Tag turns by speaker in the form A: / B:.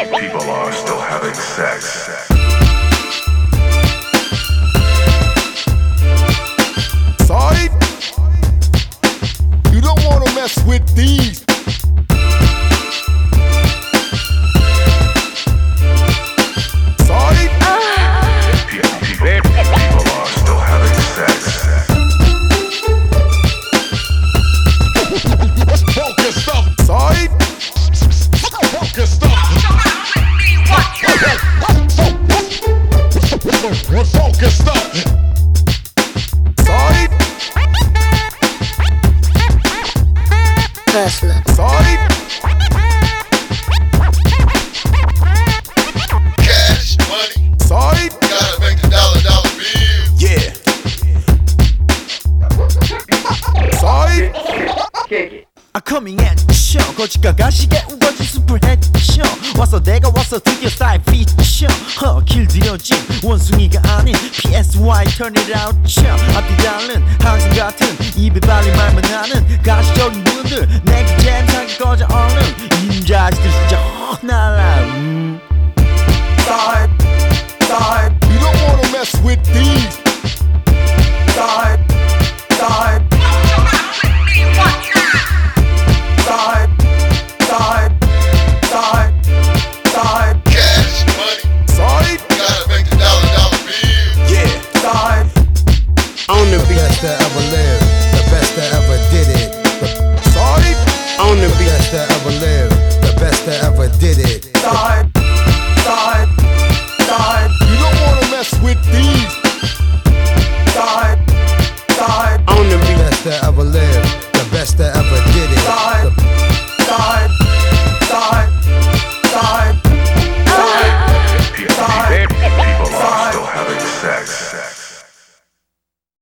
A: People are still having sex.
B: Side, you don't wanna mess with these. Side,
A: People are still having sex.
B: focus stuff. Side, focus stuff. Focus stuff. Side,
C: Hustler.
B: side,
D: Cash money,
B: side.
D: gotta make the dollar bill.
B: Yeah. Side,
E: coming at show 거지가 가시게 우거진 숲을 헤쳐 와서 내가 와서 드디어 사이 피쳐 길들여진 원숭이가 아닌 PSY turn it out 쳐 앞뒤 다른 항상 같은 입에 발린 말만 하는 가시적인 분들 내게 잼상이 꺼져 얼른 임자지들 진짜 날라
B: side, side. You don't wanna mess with these. Side, side. Side, side, side, side,
D: Cash money,
B: side,
D: gotta make the dollar bill.
B: yeah, side,
F: On the best that ever lived, the best that ever did it.
B: side,
F: On the best that ever lived, the best that ever did it.
B: side, side, side. You don't wanna mess with these. Side, side,
F: On the best that ever